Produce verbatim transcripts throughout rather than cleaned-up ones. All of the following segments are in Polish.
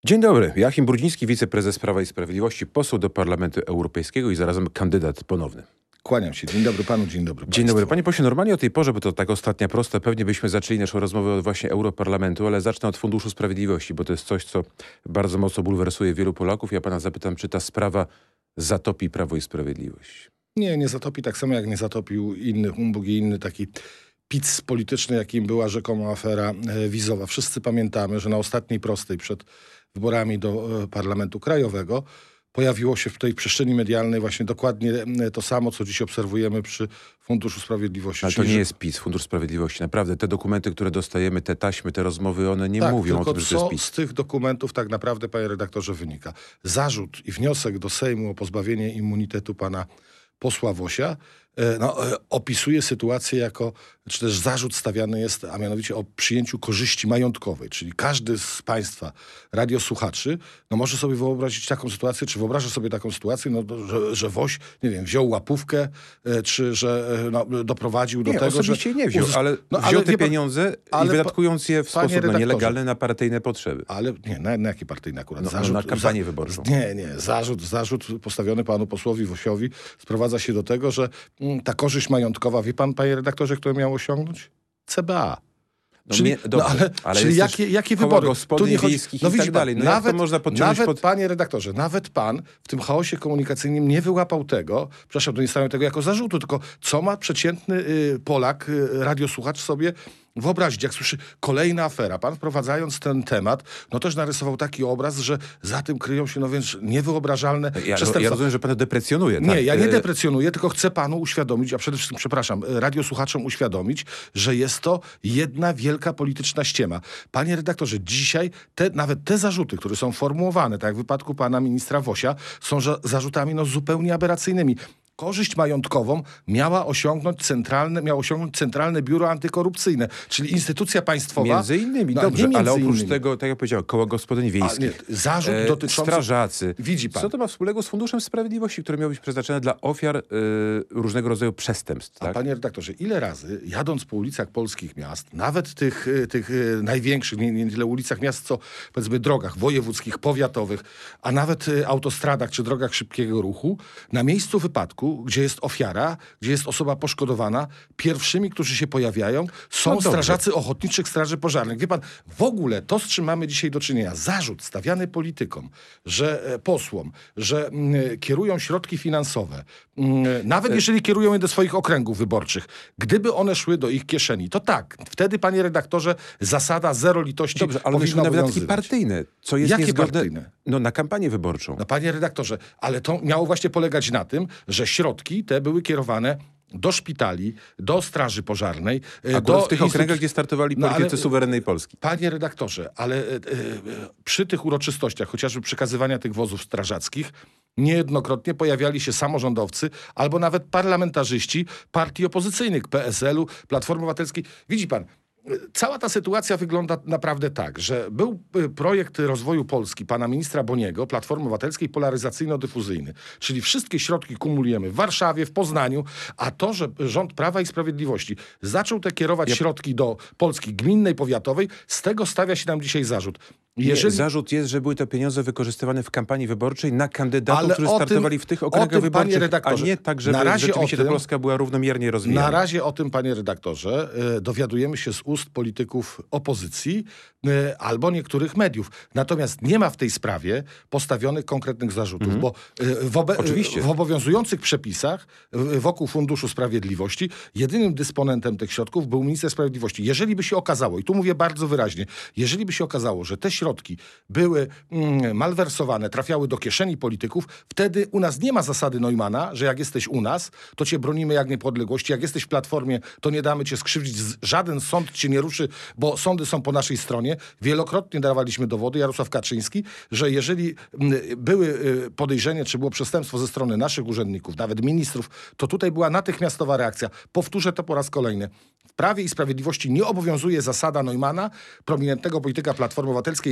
Dzień dobry. Joachim Brudziński, wiceprezes Prawa i Sprawiedliwości, poseł do Parlamentu Europejskiego i zarazem kandydat ponowny. Kłaniam się. Dzień dobry panu, dzień dobry państwu. Dzień dobry. Panie pośle, normalnie o tej porze, bo to tak ostatnia prosta, pewnie byśmy zaczęli naszą rozmowę od właśnie Europarlamentu, ale zacznę od Funduszu Sprawiedliwości, bo to jest coś, co bardzo mocno bulwersuje wielu Polaków. Ja pana zapytam, czy ta sprawa zatopi Prawo i Sprawiedliwość? Nie, nie zatopi, tak samo jak nie zatopił inny humbug i inny taki pic polityczny, jakim była rzekoma afera wizowa. Wszyscy pamiętamy, że na ostatniej prostej przed wyborami do Parlamentu Krajowego pojawiło się w tej przestrzeni medialnej właśnie dokładnie to samo, co dziś obserwujemy przy Funduszu Sprawiedliwości. Ale to nie jest PiS, Fundusz Sprawiedliwości. Naprawdę te dokumenty, które dostajemy, te taśmy, te rozmowy, one nie tak, mówią o tylko tym, że to jest PiS. z tych dokumentów tak naprawdę, panie redaktorze, wynika? Zarzut i wniosek do Sejmu o pozbawienie immunitetu pana posła Wosia no, opisuje sytuację jako, czy też zarzut stawiany jest, a mianowicie o przyjęciu korzyści majątkowej. Czyli każdy z państwa radiosłuchaczy no, może sobie wyobrazić taką sytuację, czy wyobraża sobie taką sytuację, no, że, że Woś, nie wiem, wziął łapówkę, czy że no, doprowadził do nie, tego, że... osobiście nie wziął, ale no, wziął ale te nie, pieniądze ale, i wydatkując je w sposób no, nielegalny na partyjne potrzeby. Ale nie, na, na jakie partyjne akurat? No, zarzut, na kampanię za, wyborczą. Nie, nie. Zarzut, zarzut postawiony panu posłowi Wosiowi sprowadza się do tego, że mm, ta korzyść majątkowa, wie pan, panie redaktorze, kto miał osiągnąć? C B A. No czyli, mnie, dobrze, no ale, ale czyli jakie, jakie wybory? Gospodyń tu chodzi, wiejskich no i tak pan, dalej. No nawet, jak to można podciągnąć nawet pod... panie redaktorze, nawet pan w tym chaosie komunikacyjnym nie wyłapał tego, przepraszam, to nie stawiam tego jako zarzutu, tylko co ma przeciętny y, Polak, y, radiosłuchacz sobie wyobrazić, jak słyszy kolejna afera. Pan wprowadzając ten temat, no też narysował taki obraz, że za tym kryją się no więc niewyobrażalne ja, przestępstwa. Ja rozumiem, że pan deprecjonuje. Nie, tak? ja nie deprecjonuję, tylko chcę panu uświadomić, a przede wszystkim, przepraszam, radiosłuchaczom uświadomić, że jest to jedna wielka polityczna ściema. Panie redaktorze, dzisiaj te, nawet te zarzuty, które są formułowane, tak jak w wypadku pana ministra Wosia, są za, zarzutami no, zupełnie aberracyjnymi. Korzyść majątkową miała osiągnąć centralne, miało osiągnąć Centralne Biuro Antykorupcyjne, czyli instytucja państwowa. Między innymi, no, dobrze, między ale oprócz innymi. tego, tak jak powiedziałem, koła gospodyń wiejskich, nie, zarzut e, dotyczący... strażacy. Widzi pan. Co to ma wspólnego z Funduszem Sprawiedliwości, który miał być przeznaczony dla ofiar e, różnego rodzaju przestępstw? Tak? A panie redaktorze, ile razy jadąc po ulicach polskich miast, nawet tych, tych największych, nie, nie tyle ulicach miast, co powiedzmy drogach wojewódzkich, powiatowych, a nawet autostradach czy drogach szybkiego ruchu, na miejscu wypadku, gdzie jest ofiara, gdzie jest osoba poszkodowana, pierwszymi, którzy się pojawiają, są no strażacy ochotniczych straży pożarnych. Wie pan, w ogóle to, z czym mamy dzisiaj do czynienia, zarzut stawiany politykom, że e, posłom, że m, kierują środki finansowe, m, nawet jeżeli kierują je do swoich okręgów wyborczych, gdyby one szły do ich kieszeni, to tak, wtedy, panie redaktorze, zasada zero litości Dobrze, ale one szły na wydatki partyjne, co jest Jakie niezgodne partyjne? No, na kampanię wyborczą. No panie redaktorze, ale to miało właśnie polegać na tym, że środki te były kierowane do szpitali, do straży pożarnej. Akurat do w tych instytut... okręgach, gdzie startowali no, politycy ale, suwerennej Polski. Panie redaktorze, ale e, e, przy tych uroczystościach, chociażby przekazywania tych wozów strażackich, niejednokrotnie pojawiali się samorządowcy albo nawet parlamentarzyści partii opozycyjnych, P S L u, Platformy Obywatelskiej. Widzi pan, cała ta sytuacja wygląda naprawdę tak, że był projekt rozwoju Polski pana ministra Boniego, Platformy Obywatelskiej, polaryzacyjno-dyfuzyjny. Czyli wszystkie środki kumulujemy w Warszawie, w Poznaniu, a to, że rząd Prawa i Sprawiedliwości zaczął te kierować yep. środki do Polski gminnej, powiatowej, z tego stawia się nam dzisiaj zarzut. Jeżeli... Nie, zarzut jest, że były to pieniądze wykorzystywane w kampanii wyborczej na kandydatów, ale którzy startowali tym, w tych okręgach tym, wyborczych, a nie tak, żeby rzeczywiście ta Polska była równomiernie rozwijana. Na razie o tym, panie redaktorze, y, dowiadujemy się z ust polityków opozycji y, albo niektórych mediów. Natomiast nie ma w tej sprawie postawionych konkretnych zarzutów, mm-hmm. bo y, w, obe- w obowiązujących przepisach y, wokół Funduszu Sprawiedliwości jedynym dysponentem tych środków był minister sprawiedliwości. Jeżeli by się okazało, i tu mówię bardzo wyraźnie, jeżeli by się okazało, że te środki środki były mm, malwersowane, trafiały do kieszeni polityków, wtedy u nas nie ma zasady Neumana, że jak jesteś u nas, to cię bronimy jak niepodległości, jak jesteś w Platformie, to nie damy cię skrzywdzić, żaden sąd cię nie ruszy, bo sądy są po naszej stronie. Wielokrotnie dawaliśmy dowody, Jarosław Kaczyński, że jeżeli mm, były podejrzenie, czy było przestępstwo ze strony naszych urzędników, nawet ministrów, to tutaj była natychmiastowa reakcja. Powtórzę to po raz kolejny. W Prawie i Sprawiedliwości nie obowiązuje zasada Neumana, prominentnego polityka Platformy Obywatelskiej,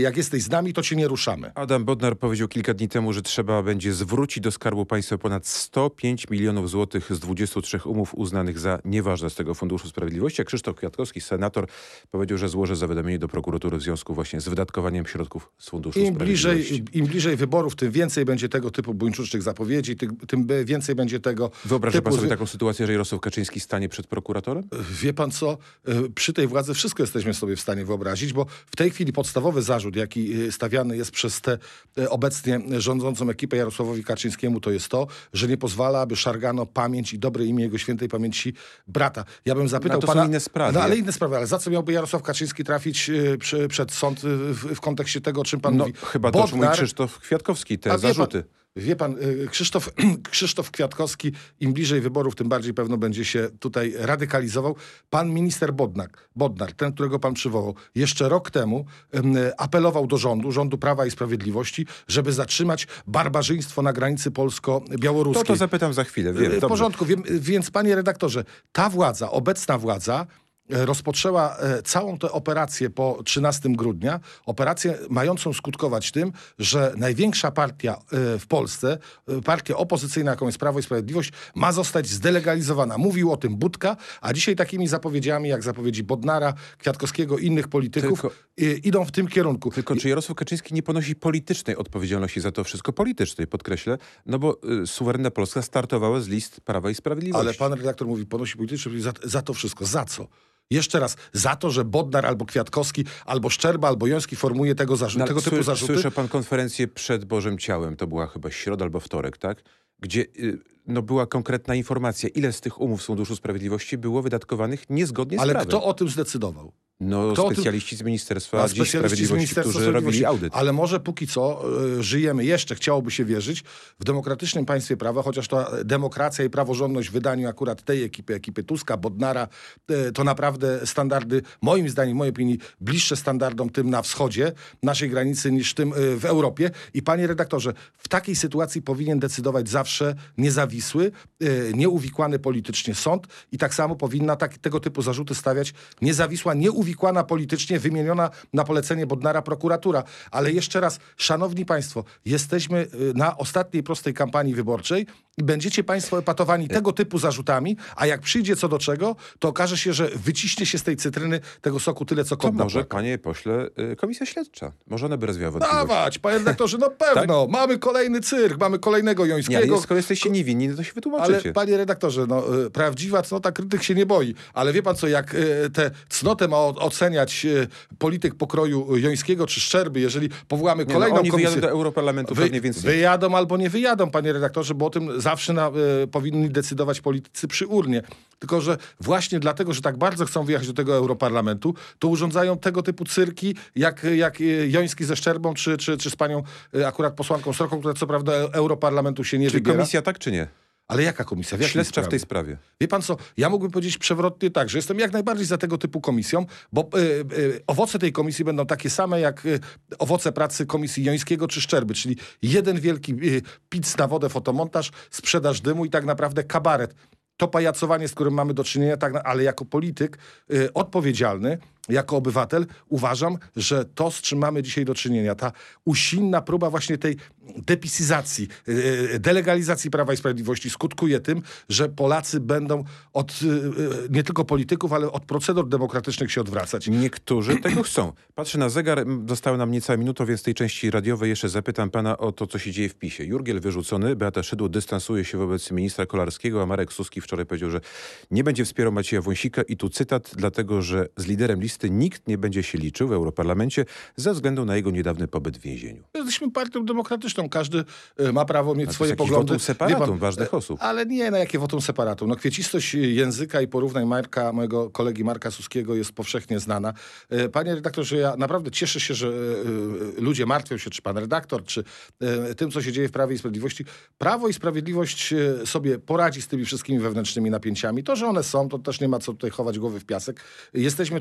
jak jesteś z nami, to cię nie ruszamy. Adam Bodnar powiedział kilka dni temu, że trzeba będzie zwrócić do Skarbu Państwa ponad sto pięć milionów złotych z dwudziestu trzech umów uznanych za nieważne z tego Funduszu Sprawiedliwości. A Krzysztof Kwiatkowski, senator, powiedział, że złoży zawiadomienie do prokuratury w związku właśnie z wydatkowaniem środków z Funduszu Im Sprawiedliwości. bliżej, Im bliżej wyborów, tym więcej będzie tego typu buńczucznych zapowiedzi, tym, tym więcej będzie tego Wyobraża typu... pan sobie taką sytuację, że Jarosław Kaczyński stanie przed prokuratorem? Wie pan co? Przy tej władzy wszystko jesteśmy sobie w stanie wyobrazić, bo w tej chwili podstawowy zarzut, jaki stawiany jest przez tę obecnie rządzącą ekipę Jarosławowi Kaczyńskiemu, to jest to, że nie pozwala, aby szargano pamięć i dobre imię jego świętej pamięci brata. Ja bym zapytał no, to pana... są inne sprawy. No ale inne sprawy, ale za co miałby Jarosław Kaczyński trafić przy, przed sąd w, w kontekście tego, o czym pan No mówi? chyba to, czym mówi Krzysztof Kwiatkowski, te A wie zarzuty. Pan, wie pan, Krzysztof, Krzysztof Kwiatkowski im bliżej wyborów, tym bardziej pewno będzie się tutaj radykalizował. Pan minister Bodnar, Bodnar, ten, którego pan przywołał, jeszcze rok temu um, apelował do rządu, rządu Prawa i Sprawiedliwości, żeby zatrzymać barbarzyństwo na granicy polsko-białoruskiej. To to zapytam za chwilę. Wiem, w dobrze. porządku, wiem, więc panie redaktorze, ta władza, obecna władza rozpoczęła całą tę operację po trzynastego grudnia, operację mającą skutkować tym, że największa partia w Polsce, partia opozycyjna, jaką jest Prawo i Sprawiedliwość, ma zostać zdelegalizowana. Mówił o tym Budka, a dzisiaj takimi zapowiedziami, jak zapowiedzi Bodnara, Kwiatkowskiego i innych polityków, Tylko... idą w tym kierunku. Tylko czy Jarosław Kaczyński nie ponosi politycznej odpowiedzialności za to wszystko? Politycznej, podkreślę, no bo y, suwerenna Polska startowała z list Prawa i Sprawiedliwości. Ale pan redaktor mówi, ponosi politycznej za, za to wszystko. Za co? Jeszcze raz, za to, że Bodnar albo Kwiatkowski, albo Szczerba, albo Joński formuje tego, zarzu- no, tego typu słysz, zarzuty. Słyszał pan konferencję przed Bożym Ciałem, to była chyba środa albo wtorek, tak? Gdzie y, no, była konkretna informacja, ile z tych umów z Funduszu Sprawiedliwości było wydatkowanych niezgodnie z Ale prawem. kto o tym zdecydował? No Kto specjaliści tym... z Ministerstwa A, dziś specjaliści z Sprawiedliwości, Ministerstwa którzy robili audyt. Ale może póki co y, żyjemy jeszcze, chciałoby się wierzyć, w demokratycznym państwie prawa, chociaż ta demokracja i praworządność w wydaniu akurat tej ekipy, ekipy Tuska, Bodnara, y, to naprawdę standardy, moim zdaniem, w mojej opinii, bliższe standardom tym na wschodzie naszej granicy niż tym y, w Europie. I panie redaktorze, w takiej sytuacji powinien decydować zawsze niezawisły, y, nieuwikłany politycznie sąd i tak samo powinna tak, tego typu zarzuty stawiać niezawisła, nieuwikłana politycznie, wymieniona na polecenie Bodnara prokuratura. Ale jeszcze raz, szanowni państwo, jesteśmy na ostatniej prostej kampanii wyborczej i będziecie państwo epatowani tego typu zarzutami, a jak przyjdzie co do czego, to okaże się, że wyciśnie się z tej cytryny tego soku tyle, co To kot może, napłakał. panie pośle, y, komisja śledcza. Może ona by rozwiała wątpliwości. Dawać, panie redaktorze, no pewno. Tak? Mamy kolejny cyrk, mamy kolejnego Nie, Jońskiego. ale skoro jesteście niewinni, no to się Ale wytłumaczycie. panie redaktorze, no, y, prawdziwa cnota krytyk się nie boi. Ale wie pan co, jak y, tę cnotę ma o, oceniać y, polityk pokroju Jońskiego czy Szczerby, jeżeli powołamy Nie, kolejną no, oni komisję... wyjadą do Europarlamentu Wy, pewnie, więc nie. wyjadą albo nie wyjadą, panie redaktorze, bo o tym zawsze na, y, powinni decydować politycy przy urnie. Tylko że właśnie dlatego, że tak bardzo chcą wyjechać do tego Europarlamentu, to urządzają tego typu cyrki, jak, jak y, Joński ze Szczerbą, czy, czy, czy z panią y, akurat posłanką Sroką, która co prawda Europarlamentu się nie Czy wybiera. komisja tak, czy nie? Ale jaka komisja? W jakiej Śledcza w sprawie? tej sprawie. Wie pan co, ja mógłbym powiedzieć przewrotnie tak, że jestem jak najbardziej za tego typu komisją, bo y, y, owoce tej komisji będą takie same jak y, owoce pracy komisji Jońskiego czy Szczerby, czyli jeden wielki y, pic na wodę, fotomontaż, sprzedaż dymu i tak naprawdę kabaret. To pajacowanie, z którym mamy do czynienia, tak, ale jako polityk y, odpowiedzialny, jako obywatel uważam, że to, z czym mamy dzisiaj do czynienia, ta usilna próba właśnie tej depisizacji, yy, delegalizacji Prawa i Sprawiedliwości skutkuje tym, że Polacy będą od yy, nie tylko polityków, ale od procedur demokratycznych się odwracać. Niektórzy tego chcą. Patrzę na zegar, została nam niecała minuta, więc w tej części radiowej jeszcze zapytam pana o to, co się dzieje w PiSie. Jurgiel wyrzucony, Beata Szydło dystansuje się wobec ministra Kolarskiego, a Marek Suski wczoraj powiedział, że nie będzie wspierał Macieja Wąsika i tu cytat, dlatego, że z liderem listy nikt nie będzie się liczył w Europarlamencie ze względu na jego niedawny pobyt w więzieniu. Jesteśmy partią demokratyczną, każdy y, ma prawo mieć A to swoje jest jakiś poglądy. wotum separatum Wie pan, ważnych y, osób. Ale nie, na jakie wotum separatum. No kwiecistość języka i porównań Marka, mojego kolegi Marka Suskiego jest powszechnie znana. Y, panie redaktorze, ja naprawdę cieszę się, że y, y, ludzie martwią się, czy pan redaktor, czy y, tym, co się dzieje w Prawie i Sprawiedliwości. Prawo i Sprawiedliwość y, sobie poradzi z tymi wszystkimi wewnętrznymi napięciami. To, że one są, to też nie ma co tutaj chować głowy w piasek. Jesteśmy też w środku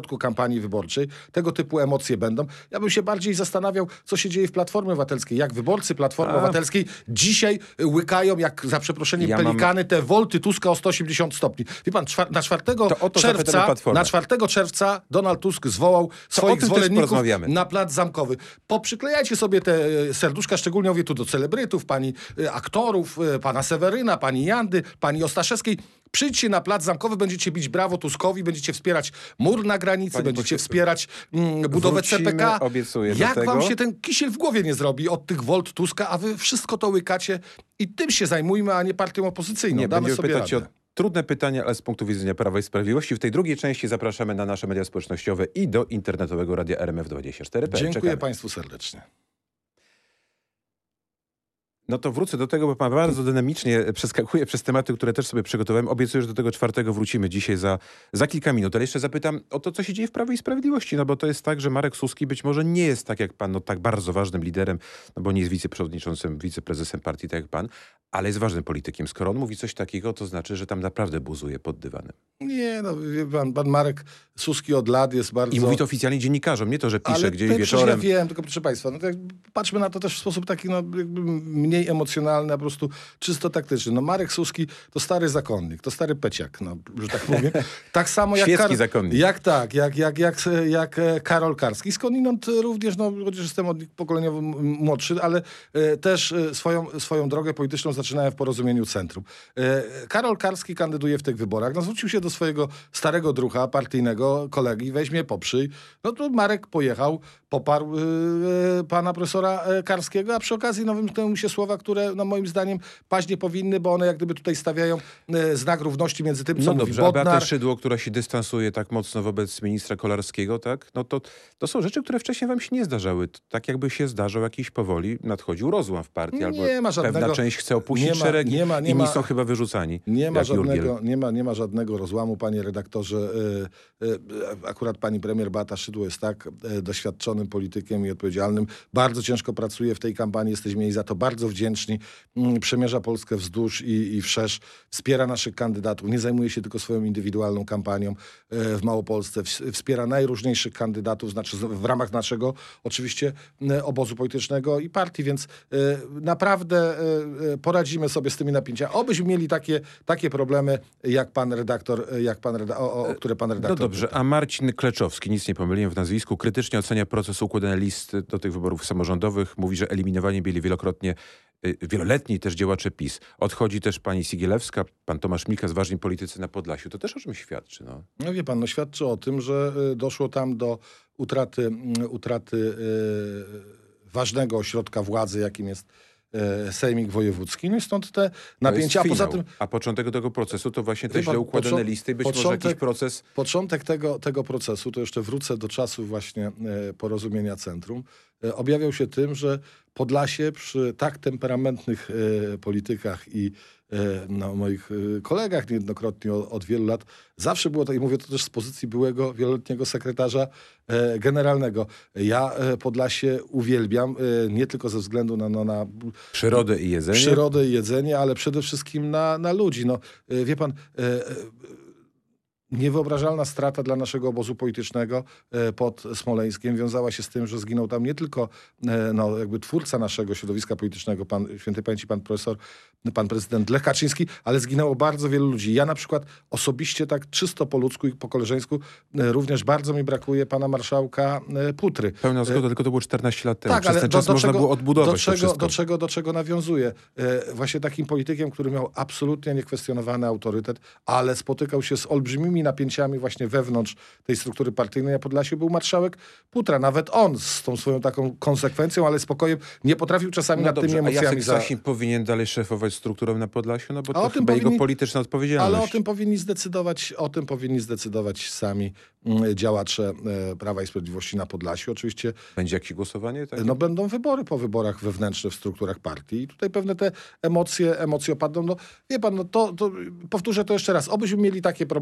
środku kampanii wyborczej. Tego typu emocje będą. Ja bym się bardziej zastanawiał, co się dzieje w Platformie Obywatelskiej. Jak wyborcy Platformy A. Obywatelskiej dzisiaj łykają, jak za przeproszeniem Ja mam- pelikany, te wolty Tuska o sto osiemdziesiąt stopni. Wie pan, czwar- na czwartego To o to zapytamy czerwca, Platformę. na czwartego czerwca Donald Tusk zwołał o swoich tym też zwolenników porozmawiamy. na plac Zamkowy. Poprzyklejajcie sobie te e, serduszka, szczególnie mówię tu do celebrytów, pani e, aktorów, e, pana Seweryna, pani Jandy, pani Ostaszewskiej. Przyjdźcie na plac Zamkowy, będziecie bić brawo Tuskowi, będziecie wspierać mur na granicy, Panie będziecie pośle, wspierać mm, budowę wrócimy, C P K. obiecuję do Jak tego. wam się ten kisiel w głowie nie zrobi od tych wolt Tuska, a wy wszystko to łykacie i tym się zajmujmy, a nie partią opozycyjną. Nie, Damy będziemy sobie pytać radę. o trudne pytania, ale z punktu widzenia Prawa i Sprawiedliwości. W tej drugiej części zapraszamy na nasze media społecznościowe i do internetowego radia R M F dwadzieścia cztery P. Dziękuję Czekamy. państwu serdecznie. No to wrócę do tego, bo pan bardzo dynamicznie przeskakuje przez tematy, które też sobie przygotowałem. Obiecuję, że do tego czwartego wrócimy dzisiaj za, za kilka minut. Ale jeszcze zapytam o to, co się dzieje w Prawie i Sprawiedliwości. No bo to jest tak, że Marek Suski być może nie jest tak jak pan, no tak bardzo ważnym liderem, no bo nie jest wiceprzewodniczącym, wiceprezesem partii, tak jak pan, ale jest ważnym politykiem. Skoro on mówi coś takiego, to znaczy, że tam naprawdę buzuje pod dywanem. Nie, no wie pan, pan Marek Suski od lat jest bardzo... I mówi to oficjalnie dziennikarzom, nie to, że pisze Ale gdzieś to przecież wieczorem. Ja wiem, tylko proszę państwa, no to jak patrzmy na to też w sposób taki no, jakby mniej emocjonalny, a po prostu czysto taktyczny. No Marek Suski to stary zakonnik, to stary peciak, no, że tak powiem. Tak samo jak... Świecki zakonnik. Jak tak, jak, jak, jak, jak e, Karol Karski. Skądinąd również, no chociaż jestem od nich pokoleniowo m- młodszy, ale e, też e, swoją, swoją drogę polityczną zaczynałem w Porozumieniu Centrum. E, Karol Karski kandyduje w tych wyborach. No zwrócił się do swojego starego drucha partyjnego, kolegi, weźmie, poprzyj. No to Marek pojechał, poparł e, e, pana profesora e, Karskiego, a przy okazji no, wymknęły mu się słowa, które no, moim zdaniem paść nie powinny, bo one jak gdyby tutaj stawiają e, znak równości między tym, co No mówi dobrze, a Beata Bodnar. Szydło, która się dystansuje tak mocno wobec ministra Kolarskiego, tak? No to, to są rzeczy, które wcześniej wam się nie zdarzały. To tak jakby się zdarzał jakiś powoli, nadchodził rozłam w partii, Nie albo ma żadnego- pewna część chce opuścić nie ma- szeregi, nie ma- nie inni ma- są chyba wyrzucani. Nie ma, jak Jurgiel. żadnego, nie, ma, nie ma żadnego rozłamu, panie redaktorze. E, e, akurat pani premier Beata Szydło jest tak e, doświadczonym politykiem i odpowiedzialnym. Bardzo ciężko pracuje w tej kampanii, jesteśmy jej za to bardzo wdzięczni. Mm, Przemierza Polskę wzdłuż i, i wszerz, wspiera naszych kandydatów, nie zajmuje się tylko swoją indywidualną kampanią e, w Małopolsce, Ws- wspiera najróżniejszych kandydatów, znaczy z- w ramach naszego oczywiście e, obozu politycznego i partii, więc e, naprawdę e, e, poradzimy sobie z tymi napięciami. Obyśmy mieli takie, takie problemy, jak pan redaktor, e, jak pan reda- o, o, o które pan No redaktor... dobrze, a Marcin Kleczowski, nic nie pomyliłem w nazwisku, krytycznie ocenia proces układania list do tych wyborów samorządowych. Mówi, że eliminowani byli wielokrotnie y, wieloletni też działacze PiS. Odchodzi też pani Sigielewska, pan Tomasz Mikas, ważni politycy na Podlasiu. To też o czym świadczy, no. No wie pan, no świadczy o tym, że y, doszło tam do utraty, mm, utraty y, ważnego ośrodka władzy, jakim jest y, Sejmik Wojewódzki. No i stąd te To jest napięcia. A poza finał. tym A początek tego procesu to właśnie te Wie pan, źle układane począ- listy i być może początek- jakiś proces. Początek tego, tego procesu, to jeszcze wrócę do czasów właśnie e, Porozumienia Centrum, e, objawiał się tym, że Podlasie przy tak temperamentnych e, politykach i e, no, moich e, kolegach niejednokrotnie od, od wielu lat, zawsze było tak, i mówię to też z pozycji byłego wieloletniego sekretarza e, generalnego. Ja e, Podlasie uwielbiam, e, nie tylko ze względu na, no, na Przyrodę i jedzenie. przyrodę i jedzenie, ale przede wszystkim na, na ludzi. No, e, wie pan, e, e, niewyobrażalna strata dla naszego obozu politycznego e, pod Smoleńskiem wiązała się z tym, że zginął tam nie tylko e, no, jakby twórca naszego środowiska politycznego, pan świętej pamięci pan profesor, pan prezydent Lech Kaczyński, ale zginęło bardzo wielu ludzi. Ja na przykład osobiście tak czysto po ludzku i po koleżeńsku e, również bardzo mi brakuje pana marszałka e, Putry. Pełna zgoda, tylko to było czternaście lat temu. Tak, Przez ale ten do, czas do można czego, było odbudować do to czego, wszystko. do czego, do czego nawiązuje? E, właśnie takim politykiem, który miał absolutnie niekwestionowany autorytet, ale spotykał się z olbrzymimi napięciami właśnie wewnątrz tej struktury partyjnej na Podlasiu, był marszałek Putra. Nawet on z tą swoją taką konsekwencją, ale spokojem nie potrafił czasami No nad dobrze, tymi a emocjami Jacek za... Sasin powinien dalej szefować strukturą na Podlasiu? No bo A to o tym chyba jego powinni- polityczna odpowiedzialność. Ale o tym powinni zdecydować, o tym powinni zdecydować sami mm, działacze e, Prawa i Sprawiedliwości na Podlasiu. Oczywiście Będzie jakieś głosowanie? Tak? no będą wybory po wyborach wewnętrzne w strukturach partii i tutaj pewne te emocje, emocje opadną. No wie pan, no to, to powtórzę to jeszcze raz. Obyśmy mieli takie problemy,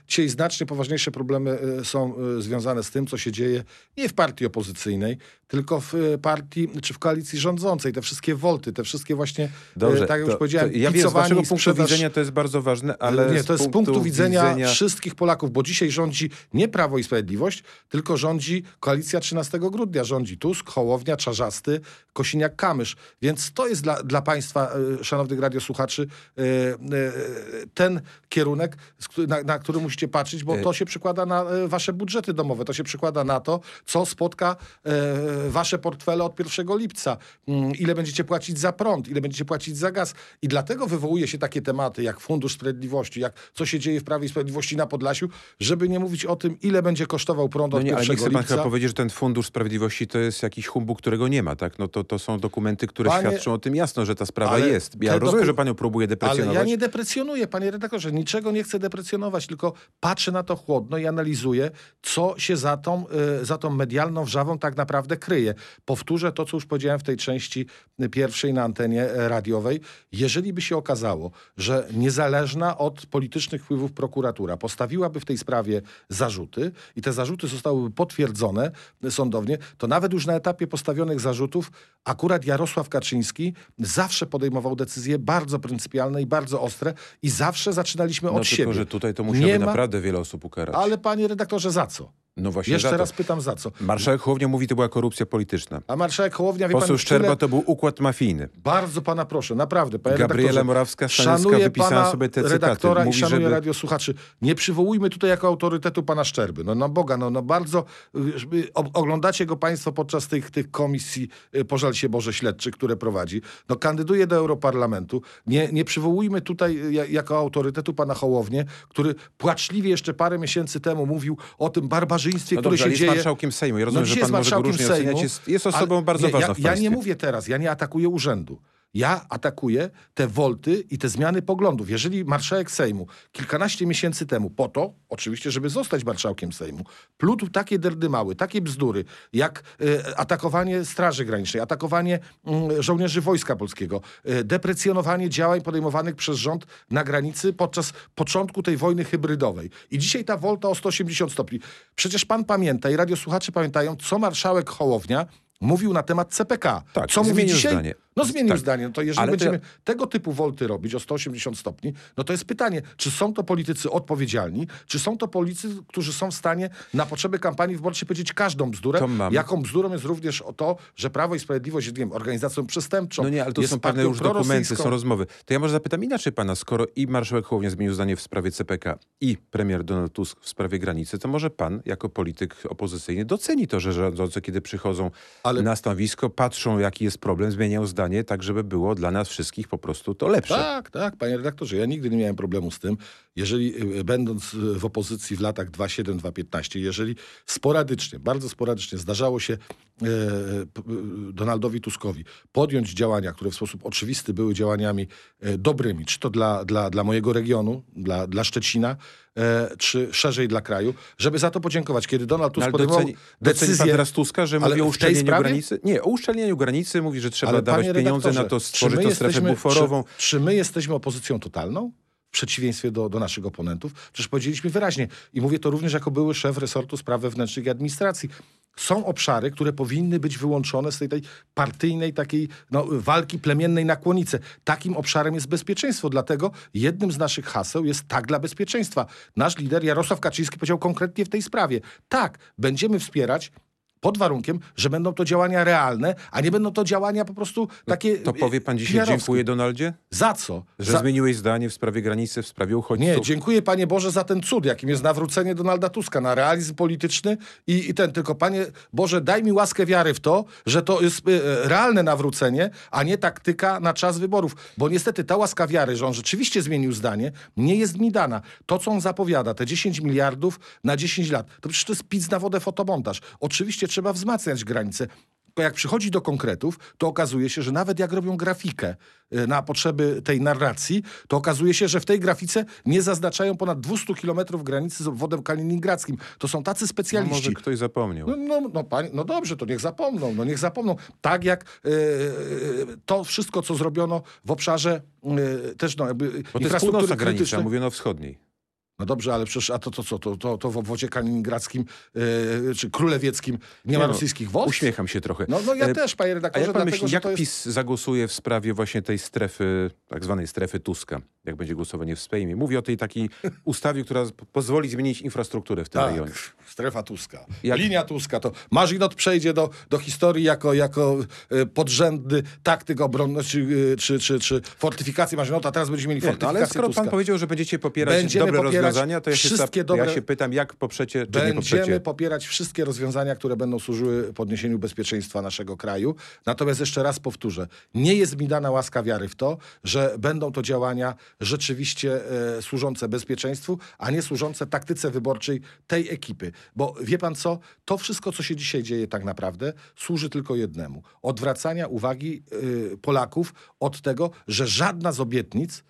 dzisiaj znacznie poważniejsze problemy y, są y, związane z tym, co się dzieje nie w partii opozycyjnej, tylko w y, partii czy w koalicji rządzącej. Te wszystkie wolty, te wszystkie właśnie, Dobrze, y, tak jak to, już powiedziałem, to ja wiem, z picowanie waszego i punktu sprzedaż- widzenia to jest bardzo ważne, ale nie, to z jest z punktu widzenia, widzenia... wszystkich Polaków, bo dzisiaj rządzi nie Prawo i Sprawiedliwość, tylko rządzi koalicja trzynastego grudnia. Rządzi Tusk, Hołownia, Czarzasty, Kosiniak-Kamysz. Więc to jest dla, dla państwa, y, szanownych radiosłuchaczy, y, y, ten kierunek, z któ- na, na który musicie patrzeć, bo Y- to się przekłada na y, wasze budżety domowe. To się przekłada na to, co spotka y, wasze portfele od pierwszego lipca. Mm, ile będziecie płacić za prąd, ile będziecie płacić za gaz. I dlatego wywołuje się takie tematy jak Fundusz Sprawiedliwości, jak co się dzieje w Prawie i Sprawiedliwości na Podlasiu, żeby nie mówić o tym, ile będzie kosztował prąd No od nie, ale nie pierwszego chce pan lipca. chyba powiedzieć, że ten Fundusz Sprawiedliwości to jest jakiś humbug, którego nie ma, tak? No to, to są dokumenty, które Panie- świadczą o tym jasno, że ta sprawa Ale jest. Ja te rozumiem, doku- że panią próbuje Ale deprecjonować. ja nie deprecjonuję, panie redaktorze. Niczego nie chcę deprecjonować, tylko patrzę na to chłodno i analizuję, co się za tą, y, za tą medialną wrzawą tak naprawdę kryje. Powtórzę to, co już powiedziałem w tej części y, pierwszej na antenie y, radiowej. Jeżeli by się okazało, że niezależna od politycznych wpływów prokuratura postawiłaby w tej sprawie zarzuty i te zarzuty zostałyby potwierdzone y, sądownie, to nawet już na etapie postawionych zarzutów akurat Jarosław Kaczyński zawsze podejmował decyzje bardzo pryncypialne i bardzo ostre i zawsze zaczynaliśmy No od tylko, siebie. że tutaj to Nie musiałoby ma- naprawdę wiele osób ukarać. Ale panie redaktorze, za co? No właśnie Jeszcze za to. raz pytam, za co? Marszałek Hołownia mówi, to była korupcja polityczna. A marszałek Hołownia, wie pan, Poseł już Szczerba tyle- to był układ mafijny. Bardzo pana proszę, naprawdę. Panie Gabriela redaktorze, Morawska-Stanecka szanuję wypisała pana sobie te cytaty. redaktora Mówi, i szanuję żeby- radiosłuchaczy. Nie przywołujmy tutaj jako autorytetu pana Szczerby. No na Boga, no, no bardzo y, o, oglądacie go państwo podczas tych, tych komisji, y, pożal się Boże, śledczych, które prowadzi. No kandyduje do Europarlamentu. Nie, nie przywołujmy tutaj y, ja- jako autorytetu pana Hołownię, który płaczliwie jeszcze parę miesięcy temu mówił o tym barbarzyństwie, No które dobrze, się ale jest dzieje. marszałkiem Sejmu. Ja rozumiem, No że dzisiaj pan jest może go marszałkiem różnie Sejmu, oceniać. Jest, jest osobą ale bardzo nie, ważną ja, w ja państwie. nie mówię teraz, ja nie atakuję urzędu. Ja atakuję te wolty i te zmiany poglądów. Jeżeli marszałek Sejmu kilkanaście miesięcy temu po to, oczywiście, żeby zostać marszałkiem Sejmu, plótł takie derdymały, takie bzdury, jak e, atakowanie Straży Granicznej, atakowanie mm, żołnierzy Wojska Polskiego, e, deprecjonowanie działań podejmowanych przez rząd na granicy podczas początku tej wojny hybrydowej. I dzisiaj ta wolta o sto osiemdziesiąt stopni. Przecież pan pamięta i radiosłuchacze pamiętają, co marszałek Hołownia mówił na temat C P K. Tak, co mówi zmienił dzisiaj? zdanie. No zmienił Tak. zdanie. No to jeżeli Ale to będziemy ja- tego typu wolty robić o sto osiemdziesiąt stopni, no to jest pytanie, czy są to politycy odpowiedzialni, czy są to politycy, którzy są w stanie na potrzeby kampanii wyborczej powiedzieć każdą bzdurę, To mam. jaką bzdurą jest również o to, że Prawo i Sprawiedliwość jest, nie wiem, organizacją przestępczą. No nie, ale to jest są pewne partią już dokumenty, prorosyjską. są rozmowy. To ja może zapytam inaczej pana, skoro i marszałek Hołownia zmienił zdanie w sprawie C P K i premier Donald Tusk w sprawie granicy, to może pan jako polityk opozycyjny doceni to, że rządzący, kiedy przychodzą Ale- na stanowisko, patrzą jaki jest problem, zmieniają zdanie tak, żeby było dla nas wszystkich po prostu to lepsze. Tak, tak, panie redaktorze. Ja nigdy nie miałem problemu z tym, jeżeli y, będąc y, w opozycji w latach dwa tysiące siódmym do dwa tysiące piętnastego, jeżeli sporadycznie, bardzo sporadycznie zdarzało się e, p- y, Donaldowi Tuskowi podjąć działania, które w sposób oczywisty były działaniami e, dobrymi, czy to dla, dla, dla mojego regionu, dla, dla Szczecina, e, czy szerzej dla kraju, żeby za to podziękować. Kiedy Donald No, Tusk ale podejmował doceni, doceni pan decyzję... teraz Tuska, że Ale mówi o w tej uszczelnieniu sprawie? granicy? Nie, o uszczelnieniu granicy, mówi, że trzeba Ale dawać panie pieniądze na to, redaktorze, stworzyć czy my to strefę jesteśmy- buforową. Czy, czy my jesteśmy opozycją totalną? W przeciwieństwie do, do naszych oponentów. Przecież powiedzieliśmy wyraźnie i mówię to również jako były szef resortu spraw wewnętrznych i administracji. Są obszary, które powinny być wyłączone z tej, tej partyjnej takiej no, walki plemiennej na kłonice. Takim obszarem jest bezpieczeństwo. Dlatego jednym z naszych haseł jest tak dla bezpieczeństwa. Nasz lider Jarosław Kaczyński powiedział konkretnie w tej sprawie. Tak, będziemy wspierać pod warunkiem, że będą to działania realne, a nie będą to działania po prostu takie... To powie pan dzisiaj P R-owskie. dziękuję Donaldzie? Za co? Że Za... zmieniłeś zdanie w sprawie granicy, w sprawie uchodźców? Nie, dziękuję Panie Boże za ten cud, jakim jest nawrócenie Donalda Tuska na realizm polityczny i, i ten, tylko Panie Boże, daj mi łaskę wiary w to, że to jest y, realne nawrócenie, a nie taktyka na czas wyborów, bo niestety ta łaska wiary, że on rzeczywiście zmienił zdanie, nie jest mi dana. To, co on zapowiada, te dziesięć miliardów na dziesięć lat, to przecież to jest pic na wodę fotomontaż. Oczywiście trzeba wzmacniać granice. Tylko jak przychodzi do konkretów, to okazuje się, że nawet jak robią grafikę y, na potrzeby tej narracji, to okazuje się, że w tej grafice nie zaznaczają ponad dwieście kilometrów granicy z obwodem kaliningradzkim. To są tacy No specjaliści. może ktoś zapomniał. No, no, no, pań, no dobrze, to niech zapomną, no niech zapomną. Tak jak yy, to wszystko, co zrobiono w obszarze yy, też no, jakby Bo to jest infrastruktury północna granica, krytycznej. mówiono o wschodniej. No dobrze, ale przecież, a to to co, to, to, to w obwodzie kaliningradzkim yy, czy królewieckim nie ma no, rosyjskich wojsk? Uśmiecham się trochę. No, no ja E, też, panie A redaktorze, jak pan dlatego, myśli, że jak to jest... PiS zagłosuje w sprawie właśnie tej strefy, tak zwanej strefy Tuska, jak będzie głosowanie w Sejmie? Mówię o tej takiej ustawie, która p- pozwoli zmienić infrastrukturę w tym Tak, rejonie. strefa Tuska. Jak- Linia Tuska. To Maginot przejdzie do, do historii jako, jako e, podrzędny taktyk obronny, czy, czy, czy, czy fortyfikacji Maginota. Teraz będziemy mieli Nie, no, fortyfikację ale skoro Tuska. pan powiedział, że będziecie popierać Będziemy dobre popierać rozwiązania, to ja się, wszystkie zap- dobre- ja się pytam, jak poprzecie, czy nie Będziemy poprzecie. popierać wszystkie rozwiązania, które będą służyły podniesieniu bezpieczeństwa naszego kraju. Natomiast jeszcze raz powtórzę, nie jest mi dana łaska wiary w to, że będą to działania rzeczywiście e, służące bezpieczeństwu, a nie służące taktyce wyborczej tej ekipy. Bo wie pan co? To wszystko, co się dzisiaj dzieje tak naprawdę, służy tylko jednemu. Odwracania uwagi e, Polaków od tego, że żadna z obietnic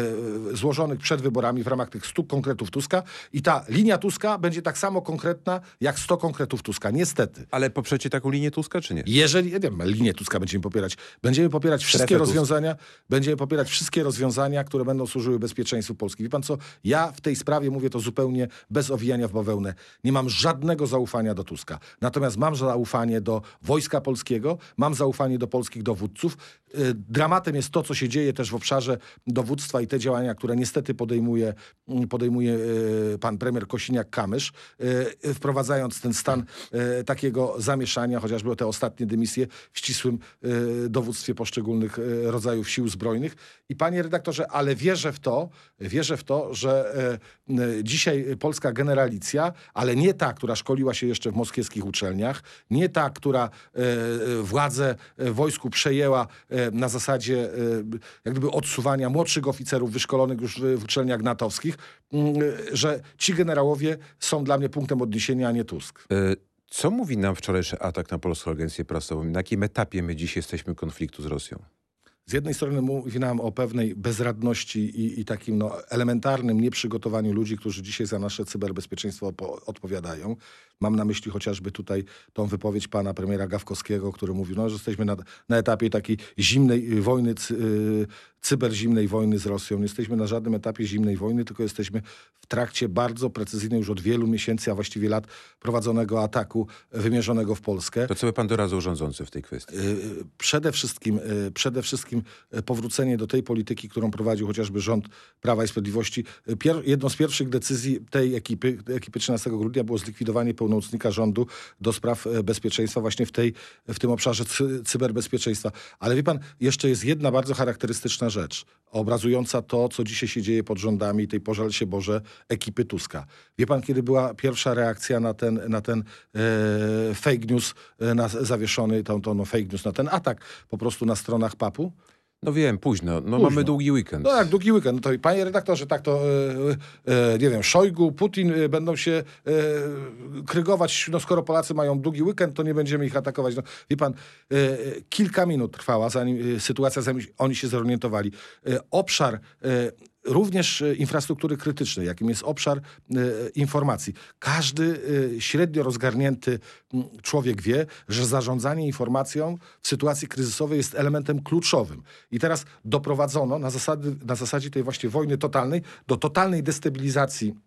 e, złożonych przed wyborami w ramach tych stu konkretów Tuska i ta linia Tuska będzie tak samo konkretna jak sto konkretów Tuska. Niestety. Ale poprzecie taką linię Tuska, czy nie? Jeżeli, nie wiem, linię Tuska będziemy popierać, będziemy popierać wszystkie Strefę Tuska. rozwiązania, będziemy popierać wszystkie rozwiązania, które będą służyły bezpieczeństwu Polski. Wie pan co? Ja w tej sprawie mówię to zupełnie bez owijania w bawełnę. Nie mam żadnego zaufania do Tuska. Natomiast mam zaufanie do Wojska Polskiego, mam zaufanie do polskich dowódców. Y, Dramatem jest to, co się dzieje też w obszarze dowództwa i te działania, które niestety podejmuje, mm, podejmuje y, pan premier Kosiniak-Kamysz, y, wprowadzając ten stan y, takiego zamieszania, chociażby te ostatnie dymisje w ścisłym y, dowództwie poszczególnych y, rodzajów sił zbrojnych. I panie redaktorze, ale wierzę w to, wierzę w to, że y, y, dzisiaj polska generalicja, ale nie ta, która szkoliła się jeszcze w moskiewskich uczelniach, nie ta, która y, y, władzę w wojsku przejęła y, na zasadzie y, jak gdyby odsuwania młodszych oficerów wyszkolonych już w, w uczelniach natowskich, y, że ci generałowie są dla mnie punktem odniesienia, a nie Tusk. E, Co mówi nam wczorajszy atak na Polską Agencję Prasową? Na jakim etapie my dziś jesteśmy konfliktu z Rosją? Z jednej strony mówi nam o pewnej bezradności i, i takim no, elementarnym nieprzygotowaniu ludzi, którzy dzisiaj za nasze cyberbezpieczeństwo po, odpowiadają. Mam na myśli chociażby tutaj tą wypowiedź pana premiera Gawkowskiego, który mówił, no, że jesteśmy na, na etapie takiej zimnej wojny, cy, cyberzimnej wojny z Rosją. Nie jesteśmy na żadnym etapie zimnej wojny, tylko jesteśmy w trakcie bardzo precyzyjnej już od wielu miesięcy, a właściwie lat prowadzonego ataku wymierzonego w Polskę. To co by pan doradzał rządzący w tej kwestii? Y, Przede wszystkim, y, przede wszystkim y, powrócenie do tej polityki, którą prowadził chociażby rząd Prawa i Sprawiedliwości. Y, Pier, jedną z pierwszych decyzji tej ekipy, tej ekipy trzynastego grudnia było zlikwidowanie pełnomocnika rządu do spraw y, bezpieczeństwa właśnie w, tej, w tym obszarze cy, cyberbezpieczeństwa. Ale wie pan, jeszcze jest jedna bardzo charakterystyczna rzecz, obrazująca to, co dzisiaj się dzieje pod rządami tej, pożal się Boże, ekipy Tuska. Wie pan, kiedy była pierwsza reakcja na ten, na ten e, fake news e, na, zawieszony, tą, tą no, fake news, na ten atak po prostu na stronach papu? No wiem, późno. No Późno. mamy długi weekend. No jak długi weekend. No to, panie redaktorze, tak to, e, e, nie wiem, Szojgu, Putin e, będą się e, krygować, no skoro Polacy mają długi weekend, to nie będziemy ich atakować. No, wie pan, e, kilka minut trwała, zanim e, sytuacja, zanim oni się zorientowali. E, obszar e, również e, infrastruktury krytycznej, jakim jest obszar e, informacji. Każdy e, średnio rozgarnięty m, człowiek wie, że zarządzanie informacją w sytuacji kryzysowej jest elementem kluczowym. I teraz doprowadzono na, zasady, na zasadzie tej właśnie wojny totalnej do totalnej destabilizacji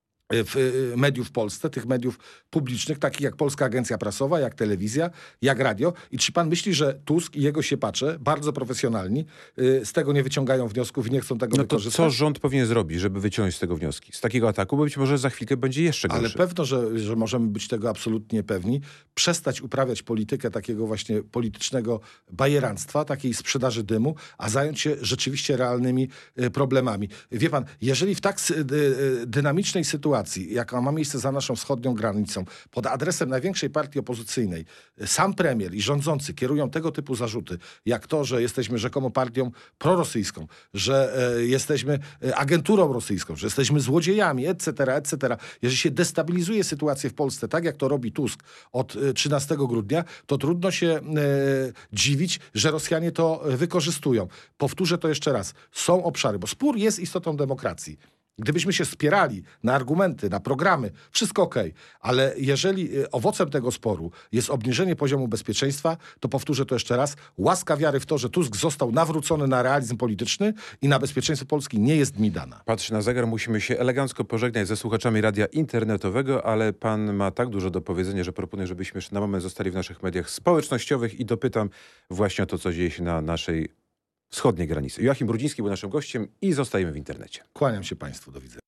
w mediów w Polsce, tych mediów publicznych, takich jak Polska Agencja Prasowa, jak telewizja, jak radio. I czy pan myśli, że Tusk i jego siepacze, bardzo profesjonalni, z tego nie wyciągają wniosków i nie chcą tego No to wykorzystać? co rząd powinien zrobić, żeby wyciągnąć z tego wnioski? Z takiego ataku, bo być może za chwilkę będzie jeszcze gorszy. Ale pewno, że, że możemy być tego absolutnie pewni. Przestać uprawiać politykę takiego właśnie politycznego bajeranstwa, takiej sprzedaży dymu, a zająć się rzeczywiście realnymi y, problemami. Wie pan, jeżeli w tak sy- y, y, dynamicznej sytuacji, jaka ma miejsce za naszą wschodnią granicą, pod adresem największej partii opozycyjnej, y, sam premier i rządzący kierują tego typu zarzuty, jak to, że jesteśmy rzekomo partią prorosyjską, że y, jesteśmy y, agenturą rosyjską, że jesteśmy złodziejami, et cetera, et cetera. Jeżeli się destabilizuje sytuację w Polsce, tak jak to robi Tusk od y, trzynastego grudnia, to trudno się y, dziwić, że Rosjanie to wykorzystują. Powtórzę to jeszcze raz. Są obszary, bo spór jest istotą demokracji. Gdybyśmy się spierali na argumenty, na programy, wszystko okej. Ale jeżeli y, owocem tego sporu jest obniżenie poziomu bezpieczeństwa, to powtórzę to jeszcze raz, łaska wiary w to, że Tusk został nawrócony na realizm polityczny i na bezpieczeństwo Polski nie jest mi dana. Patrzę na zegar, musimy się elegancko pożegnać ze słuchaczami radia internetowego, ale pan ma tak dużo do powiedzenia, że proponuję, żebyśmy jeszcze na moment zostali w naszych mediach społecznościowych i dopytam właśnie o to, co dzieje się na naszej wschodniej granicy. Joachim Brudziński był naszym gościem i zostajemy w internecie. Kłaniam się państwu, do widzenia.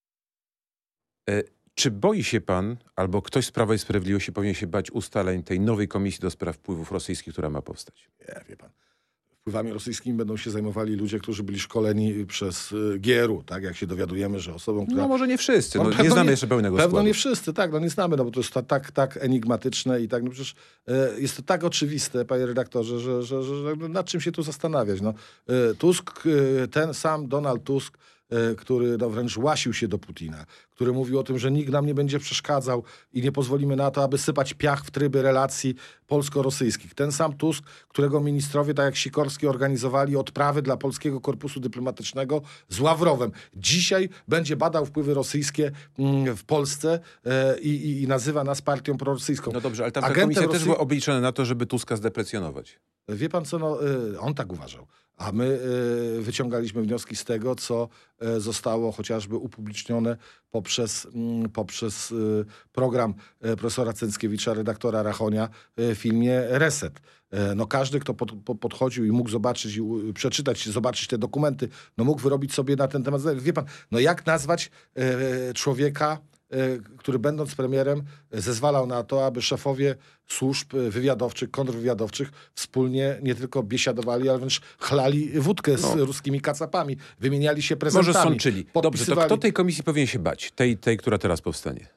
E, czy boi się pan, albo ktoś z Prawa i Sprawiedliwości powinien się bać ustaleń tej nowej komisji do spraw wpływów rosyjskich, która ma powstać? Nie, wie pan. Wpływami rosyjskimi będą się zajmowali ludzie, którzy byli szkoleni przez y, G R U, tak? Jak się dowiadujemy, że osobą, która... No może nie wszyscy, no, No, nie pewno znamy nie- jeszcze pełnego Pewno składu. nie wszyscy, tak, no nie znamy, no bo to jest ta, tak, tak enigmatyczne i tak, no przecież e, jest to tak oczywiste, panie redaktorze, że, że, że, że nad czym się tu zastanawiać, no. E, Tusk, e, ten sam Donald Tusk, e, który no, wręcz łasił się do Putina, który mówił o tym, że nikt nam nie będzie przeszkadzał i nie pozwolimy na to, aby sypać piach w tryby relacji polsko-rosyjskich. Ten sam Tusk, którego ministrowie, tak jak Sikorski, organizowali odprawy dla polskiego korpusu dyplomatycznego z Ławrowem. Dzisiaj będzie badał wpływy rosyjskie mm, w Polsce e, i, i, i nazywa nas partią prorosyjską. No dobrze, ale tam ta Agentem komisja też Rosji- była obliczona na to, żeby Tuska zdeprecjonować. Wie pan co, no, y, on tak uważał. A my y, wyciągaliśmy wnioski z tego, co y, zostało chociażby upublicznione poprzez, mm, poprzez y, program y, profesora Cęckiewicza, redaktora Rachonia y, w filmie Reset. Y, no każdy, kto pod, po, podchodził i mógł zobaczyć i u, przeczytać, zobaczyć te dokumenty, no mógł wyrobić sobie na ten temat. Wie pan, no jak nazwać y, człowieka, y, który będąc premierem zezwalał na to, aby szefowie służb wywiadowczych, kontrwywiadowczych wspólnie nie tylko biesiadowali, ale wręcz chlali wódkę z No. ruskimi kacapami. Wymieniali się prezentami. Może sączyli. Dobrze, to podpisywali- kto tej komisji powinien się bać? Tej, tej która teraz powstanie.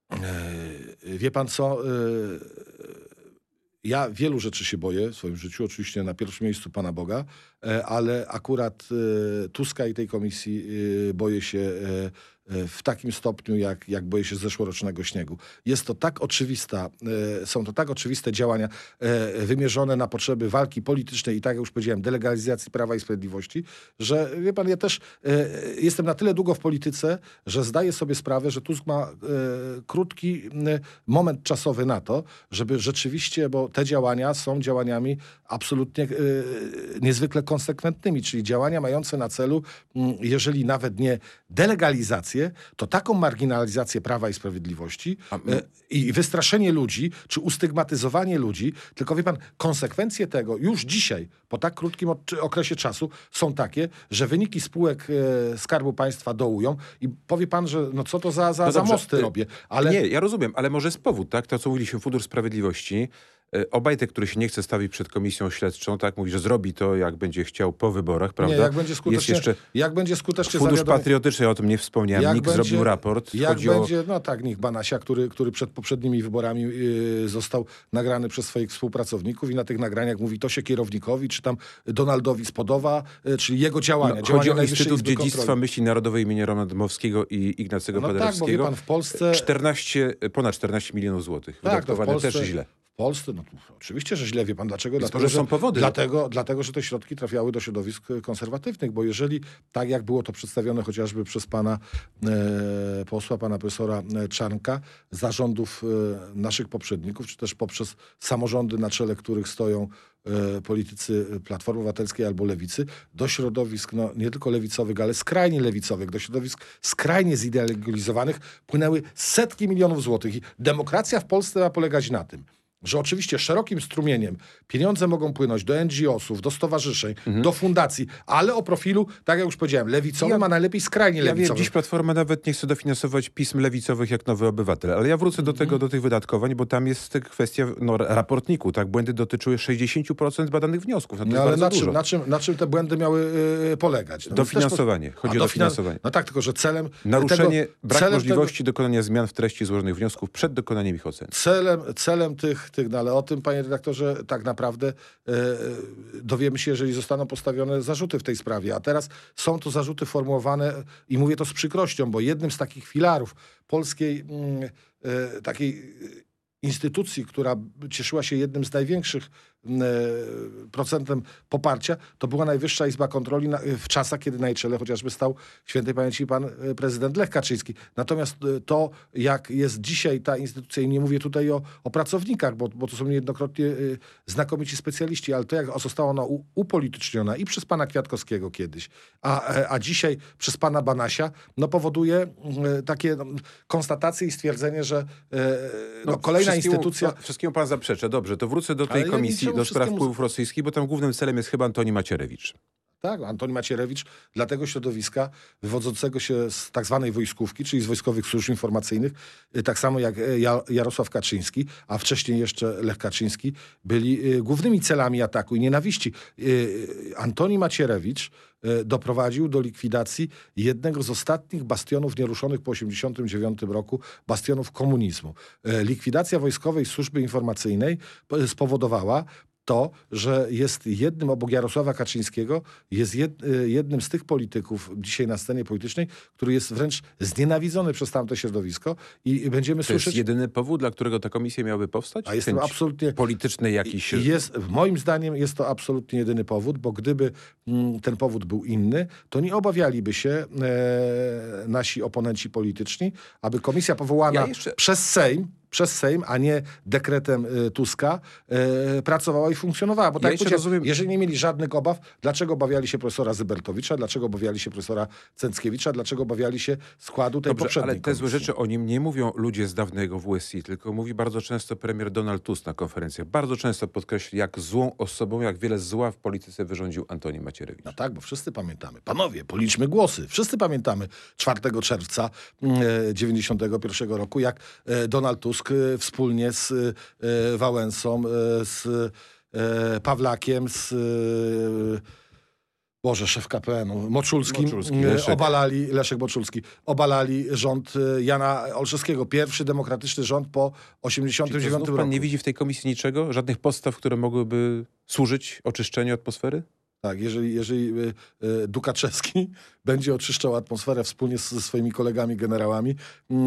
E, Wie pan co? e, Ja wielu rzeczy się boję w swoim życiu. Oczywiście na pierwszym miejscu Pana Boga, e, ale akurat e, Tuska i tej komisji e, boję się e, e, w takim stopniu, jak, jak boję się zeszłorocznego śniegu. Jest to tak oczywista, e, są to tak oczywiste działania e, wymierzone na potrzeby walki politycznej i tak jak już powiedziałem, delegalizacji Prawa i Sprawiedliwości, że wie pan, ja też e, jestem na tyle długo w polityce, że zdaję sobie sprawę, że Tusk ma e, krótki e, moment czasowy na to, żeby rzeczywiście, bo te działania są działaniami absolutnie e, niezwykle konsekwentnymi, czyli działania mające na celu, m, jeżeli nawet nie delegalizację, to taką marginalizację Prawa i Sprawiedliwości A, e, i wystraszenie ludzi, czy ustygmatyzowanie ludzi, tylko wie pan, konsekwencje tego już dzisiaj, po tak krótkim od, okresie czasu, są takie, że wyniki spółek e, Skarbu Państwa dołują i powie pan, że no co to za, za, No za dobrze, mosty y, robię. Ale Nie, ja rozumiem, ale może jest powód, tak? To, co mówiliśmy, Fundusz Sprawiedliwości. E, Obajtek, który się nie chce stawić przed komisją śledczą, tak? Mówi, że zrobi to, jak będzie chciał po wyborach, prawda? nie, jak będzie Jest skutecznie, jeszcze jak będzie skutecznie Fundusz zawiadomiony- Patriotyczny, ja o tym nie wspomniałem. Jak NIK będzie- zrobił raport. Jak Chodzi będzie, no tak, Nick Banasia, który, który przed poprzednimi wyborami yy, został nagrany przez swoich współpracowników i na tych nagraniach mówi to się kierownikowi, czy tam Donaldowi spodoba, yy, czyli jego o... działania. No, działania chodzi o Najwyższej Instytut Izby Dziedzictwa Kontroli. Myśli Narodowej imienia Romana Dmowskiego i Ignacego No tak, bo wie Paderewskiego. pan, w Polsce... czternaście, ponad czternaście milionów złotych. Tak, to w Wydatkowane Polsce, też źle. W Polsce, no to oczywiście, że źle, wie pan dlaczego? Być może są powody. Dlatego, dlatego, że te środki trafiały do środowisk konserwatywnych, bo jeżeli, tak jak było to przedstawione chociażby przez pana e, posła, pana profesora e, Czarnka, zarządów e, naszych poprzedników, czy też poprzez samorządy, na czele których stoją e, politycy Platformy Obywatelskiej albo Lewicy, do środowisk no, nie tylko lewicowych, ale skrajnie lewicowych, do środowisk skrajnie zideologizowanych płynęły setki milionów złotych. I demokracja w Polsce ma polegać na tym, że oczywiście szerokim strumieniem pieniądze mogą płynąć do N G O sów, do stowarzyszeń, do fundacji, ale o profilu, tak jak już powiedziałem, lewicowym, Ja- a najlepiej skrajnie Ja wiem, lewicowym. dziś Platforma nawet nie chce dofinansować pism lewicowych jak Nowy Obywatel, ale ja wrócę do tego, do tych wydatkowań, bo tam jest kwestia no, raportniku, tak? Błędy dotyczyły sześćdziesiąt procent badanych wniosków. No to No jest ale bardzo na dużo. czym, na, czym, na czym te błędy miały yy, polegać? No, Dofinansowanie. też po- Chodzi A, o dofinan- dofinansowanie. No tak, tylko że celem... Naruszenie, tego, brak celem możliwości dokonania zmian w treści złożonych wniosków przed dokonaniem ich oceny. Celem, celem tych, tych, no ale o tym, panie redaktorze, tak naprawdę e, e, dowiemy się, jeżeli zostaną postawione zarzuty w tej sprawie. A teraz są to zarzuty formułowane i mówię to z przykrością, bo jednym z takich filarów polskiej mm, e, takiej instytucji, która cieszyła się jednym z największych procentem poparcia, to była Najwyższa Izba Kontroli na, w czasach, kiedy na jej czele chociażby stał świętej pamięci pan prezydent Lech Kaczyński. Natomiast to, jak jest dzisiaj ta instytucja, i nie mówię tutaj o, o pracownikach, bo, bo to są niejednokrotnie znakomici specjaliści, ale to, jak została ona u, upolityczniona i przez pana Kwiatkowskiego kiedyś, a, a dzisiaj przez pana Banasia, no powoduje takie no, konstatacje i stwierdzenie, że no, no, kolejna instytucja... Pa, wszystkiemu pan zaprzecza. Dobrze, to wrócę do tej Ale komisji ja do spraw wszystkiemu... wpływów rosyjskich, bo tam głównym celem jest chyba Antoni Macierewicz. Tak, Antoni Macierewicz dla tego środowiska wywodzącego się z tak zwanej wojskówki, czyli z wojskowych służb informacyjnych, tak samo jak Jarosław Kaczyński, a wcześniej jeszcze Lech Kaczyński, byli głównymi celami ataku i nienawiści. Antoni Macierewicz doprowadził do likwidacji jednego z ostatnich bastionów nieruszonych po osiemdziesiątym dziewiątym roku, bastionów komunizmu. Likwidacja wojskowej służby informacyjnej spowodowała to, że jest jednym, obok Jarosława Kaczyńskiego, jest jed, jednym z tych polityków dzisiaj na scenie politycznej, który jest wręcz znienawidzony przez tamte środowisko i będziemy to słyszeć... To jest jedyny powód, dla którego ta komisja miałaby powstać? A jestem absolutnie... Polityczny jakiś... Jest, moim zdaniem jest to absolutnie jedyny powód, bo gdyby mm, ten powód był inny, to nie obawialiby się e, nasi oponenci polityczni, aby komisja powołana ja jeszcze... przez Sejm, przez Sejm, a nie dekretem y, Tuska, y, pracowała i funkcjonowała. Bo Ja tak jak rozumiem... jeżeli nie mieli żadnych obaw, dlaczego obawiali się profesora Zybertowicza, dlaczego obawiali się profesora Cęckiewicza, dlaczego obawiali się składu tej Dobrze, poprzedniej ale te komisji. złe rzeczy o nim nie mówią ludzie z dawnego W S I, tylko mówi bardzo często premier Donald Tusk na konferencjach. Bardzo często podkreśli, jak złą osobą, jak wiele zła w polityce wyrządził Antoni Macierewicz. No tak, bo wszyscy pamiętamy. Panowie, policzmy głosy. Wszyscy pamiętamy czwartego czerwca dziewięćdziesiątego pierwszego roku, jak e, Donald Tusk e, wspólnie z e, Wałęsą, e, z e, Pawlakiem, z e, Boże, szef K P N-u, Moczulskim, Moczulski, e, Leszek. obalali, Leszek Moczulski, obalali rząd e, Jana Olszewskiego. Pierwszy demokratyczny rząd po osiemdziesiątym dziewiątym Pan roku. nie widzi w tej komisji niczego? Żadnych podstaw, które mogłyby służyć oczyszczeniu atmosfery? Tak, jeżeli, jeżeli y, y, Dukaczewski będzie oczyszczał atmosferę wspólnie z, ze swoimi kolegami generałami, y,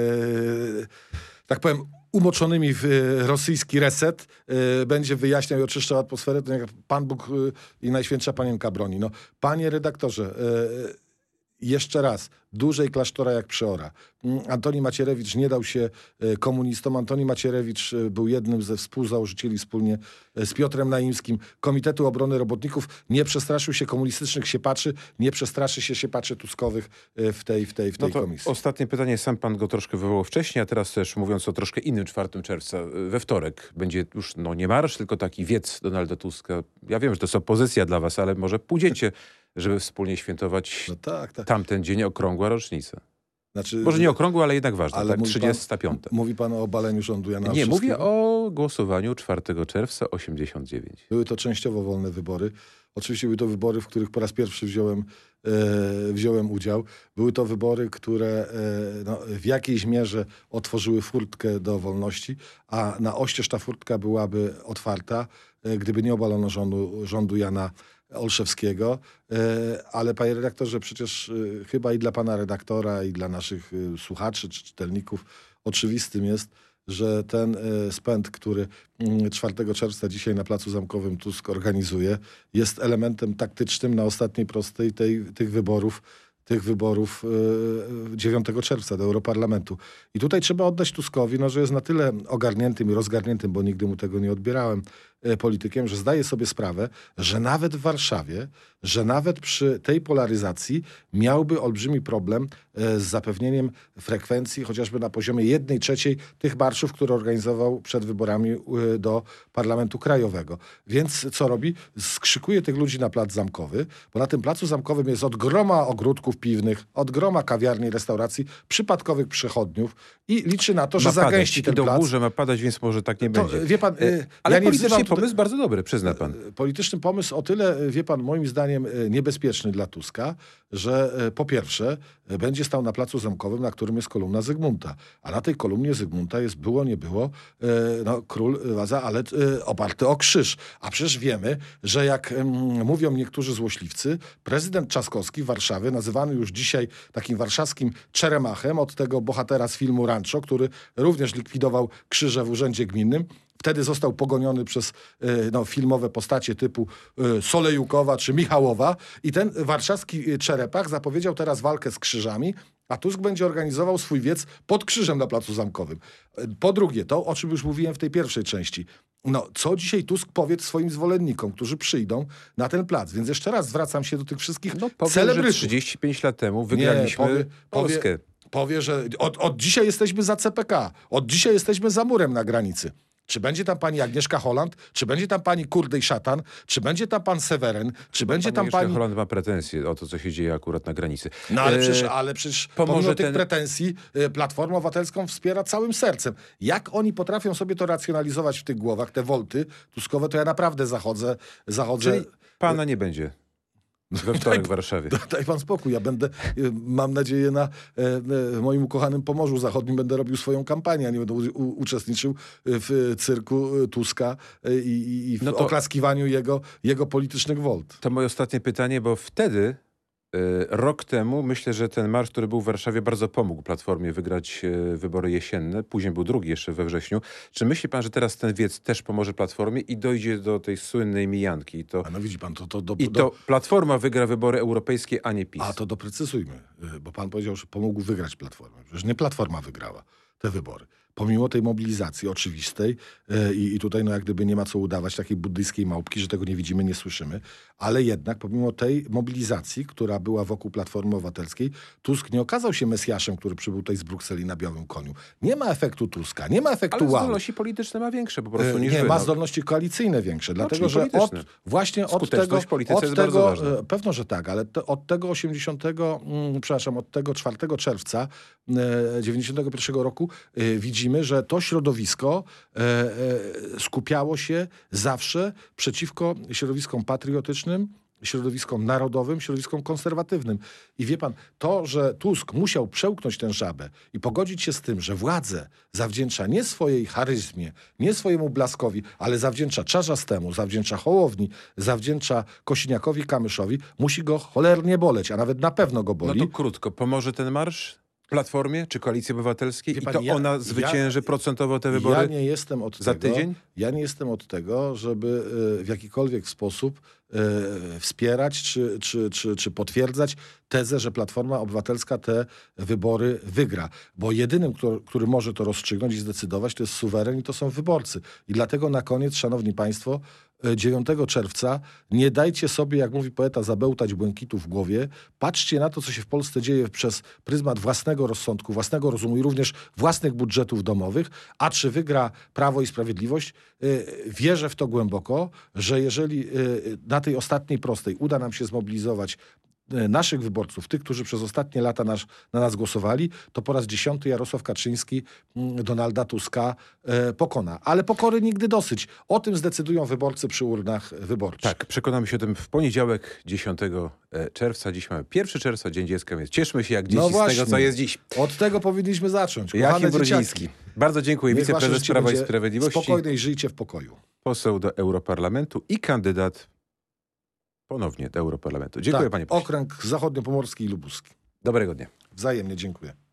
y, tak powiem, umoczonymi w y, rosyjski reset, y, będzie wyjaśniał i oczyszczał atmosferę, to jak Pan Bóg y, i Najświętsza Panienka broni. No, panie redaktorze, y, jeszcze raz, dłużej klasztora jak przeora. Antoni Macierewicz nie dał się komunistom. Antoni Macierewicz był jednym ze współzałożycieli wspólnie z Piotrem Naimskim Komitetu Obrony Robotników. Nie przestraszył się komunistycznych siepaczy, nie przestraszy się siepaczy tuskowych w tej, w tej, w tej no to komisji. Ostatnie pytanie, sam pan go troszkę wywołał wcześniej, a teraz też mówiąc o troszkę innym czwartego czerwca, we wtorek będzie już no nie marsz, tylko taki wiec Donalda Tuska. Ja wiem, że to jest opozycja dla was, ale może pójdziecie, żeby wspólnie świętować No tak, tak. tamten dzień, okrągła rocznica. Znaczy, Może nie okrągła, ale jednak ważna, ale tak? mówi trzydziesta piąta. Pan, mówi pan o obaleniu rządu Jana Nie, mówię Olszewskiego? o głosowaniu czwartego czerwca osiemdziesiąt dziewięć. Były to częściowo wolne wybory. Oczywiście były to wybory, w których po raz pierwszy wziąłem, e, wziąłem udział. Były to wybory, które e, no, w jakiejś mierze otworzyły furtkę do wolności, a na oścież ta furtka byłaby otwarta, e, gdyby nie obalono rządu, rządu Jana Olszewskiego. E, ale panie redaktorze, przecież e, chyba i dla pana redaktora, i dla naszych e, słuchaczy czy czytelników oczywistym jest, że ten y, spęd, który y, czwartego czerwca dzisiaj na Placu Zamkowym Tusk organizuje, jest elementem taktycznym na ostatniej prostej tej, tych wyborów, tych wyborów y, dziewiątego czerwca do Europarlamentu. I tutaj trzeba oddać Tuskowi, no, że jest na tyle ogarniętym i rozgarniętym, bo nigdy mu tego nie odbierałem, y, politykiem, że zdaje sobie sprawę, że nawet w Warszawie, że nawet przy tej polaryzacji miałby olbrzymi problem y, z zapewnieniem frekwencji, chociażby na poziomie jednej trzeciej tych marszów, które organizował przed wyborami y, do Parlamentu Krajowego. Więc co robi? Skrzykuje tych ludzi na Plac Zamkowy, bo na tym Placu Zamkowym jest od groma ogródków piwnych, od groma kawiarni, restauracji, przypadkowych przechodniów i liczy na to, że ma zagęści padać. ten I do plac. górze ma padać, więc może tak nie To, będzie. wie pan, y, Ale ja nie polityczny wzywam tutaj- pomysł bardzo dobry, przyzna pan. Polityczny pomysł o tyle, wie pan, moim zdaniem niebezpieczny dla Tuska, że po pierwsze będzie stał na Placu Zamkowym, na którym jest kolumna Zygmunta. A na tej kolumnie Zygmunta jest, było, nie było, no, król Waza, ale oparty o krzyż. A przecież wiemy, że jak mówią niektórzy złośliwcy, prezydent Trzaskowski w Warszawie, nazywany już dzisiaj takim warszawskim Czeremachem, od tego bohatera z filmu Rancho, który również likwidował krzyże w urzędzie gminnym, Wtedy został pogoniony przez no, filmowe postacie typu Solejukowa czy Michałowa i ten warszawski czerepach zapowiedział teraz walkę z krzyżami, a Tusk będzie organizował swój wiec pod krzyżem na Placu Zamkowym. Po drugie, to o czym już mówiłem w tej pierwszej części. No, co dzisiaj Tusk powie swoim zwolennikom, którzy przyjdą na ten plac? Więc jeszcze raz zwracam się do tych wszystkich No powiem, celebrytów. że trzydzieści pięć lat temu wygraliśmy Nie, powie, Polskę. Powie, powie, że od, od dzisiaj jesteśmy za C P K. Od dzisiaj jesteśmy za murem na granicy. Czy będzie tam pani Agnieszka Holland? Czy będzie tam pani Kurdej Szatan? Czy będzie tam pan Seweren? Czy będzie tam pani... Holland ma pretensje o to, co się dzieje akurat na granicy. No ale E, przecież, ale przecież pomoże pomimo tych ten- pretensji y, Platformę Obywatelską wspiera całym sercem. Jak oni potrafią sobie to racjonalizować w tych głowach, te wolty tuskowe, to ja naprawdę zachodzę... zachodzę Czyli pana nie będzie we wtorek w Warszawie. Daj pan spokój, ja będę, y, mam nadzieję, na e, e, moim ukochanym Pomorzu Zachodnim będę robił swoją kampanię, a nie będę u, uczestniczył w cyrku y, Tuska y, i, i w No to- oklaskiwaniu jego, jego politycznych wolt. To moje ostatnie pytanie, bo wtedy, e, rok temu, myślę, że ten marsz, który był w Warszawie, bardzo pomógł Platformie wygrać e, wybory jesienne. Później był drugi jeszcze we wrześniu. Czy myśli pan, że teraz ten wiec też pomoże Platformie i dojdzie do tej słynnej mijanki? I to, A no widzi pan, to, to, do, i do, to Platforma wygra wybory europejskie, a nie PiS. A to doprecyzujmy, y, bo pan powiedział, że pomógł wygrać Platformę. Przecież nie Platforma wygrała te wybory. Pomimo tej mobilizacji oczywistej y, i tutaj no jak gdyby nie ma co udawać takiej buddyjskiej małpki, że tego nie widzimy, nie słyszymy, ale jednak pomimo tej mobilizacji, która była wokół Platformy Obywatelskiej, Tusk nie okazał się Mesjaszem, który przybył tutaj z Brukseli na białym koniu. Nie ma efektu Tuska, nie ma efektu Ale wow. zdolności polityczne ma większe po prostu niż Nie, wy. ma no. zdolności koalicyjne większe, dlatego czyli że od, polityczne. właśnie od Skuteczność tego, w polityce od jest tego bardzo ważna. e, pewno, że tak, ale te, od tego osiemdziesiątego, mm, przepraszam, od tego czwartego czerwca e, dziewięćdziesiątego pierwszego roku e, widzimy, że to środowisko e, e, skupiało się zawsze przeciwko środowiskom patriotycznym, środowiskom narodowym, środowiskom konserwatywnym. I wie pan, to, że Tusk musiał przełknąć tę żabę i pogodzić się z tym, że władzę zawdzięcza nie swojej charyzmie, nie swojemu blaskowi, ale zawdzięcza Czarzastemu, zawdzięcza Hołowni, zawdzięcza Kosiniakowi, Kamyszowi, musi go cholernie boleć, a nawet na pewno go No boli. to krótko, pomoże ten marsz Platformie czy Koalicji Obywatelskiej Wie i pan, to ja- ona ja- zwycięży procentowo te wybory? Ja nie jestem od za tego, tydzień? Ja nie jestem od tego, żeby e, w jakikolwiek sposób e, wspierać czy, czy, czy, czy potwierdzać tezę, że Platforma Obywatelska te wybory wygra. Bo jedynym, który, który może to rozstrzygnąć i zdecydować, to jest suweren i to są wyborcy. I dlatego na koniec, szanowni państwo, e, dziewiątego czerwca nie dajcie sobie, jak mówi poeta, zabełtać błękitu w głowie. Patrzcie na to, co się w Polsce dzieje przez pryzmat własnego rozsądku, własnego rozumu i również własnych budżetów domowych. A czy wygra Prawo i Sprawiedliwość? Y, Wierzę w to głęboko, że jeżeli y, na tej ostatniej prostej uda nam się zmobilizować y, naszych wyborców, tych, którzy przez ostatnie lata nas, na nas głosowali, to po raz dziesiąty Jarosław Kaczyński mm, Donalda Tuska y, pokona. Ale pokory nigdy dosyć. O tym zdecydują wyborcy przy urnach wyborczych. Tak, przekonamy się o tym w poniedziałek, dziesiątego czerwca. Dziś mamy pierwszy czerwca, Dzień Dziecka, więc cieszmy się jak dzieci No z właśnie. tego, co jest dziś. Od tego powinniśmy zacząć. Kochane Jakim dzieciaki, Brodziński. Bardzo dziękuję. niech wasze Wiceprezes życie Prawa i będzie Sprawiedliwości, spokojne i żyjcie w pokoju. poseł do Europarlamentu i kandydat ponownie do Europarlamentu. Dziękuję tak, panie pośle. Okręg zachodniopomorski i lubuski. Dobrego dnia. Wzajemnie dziękuję.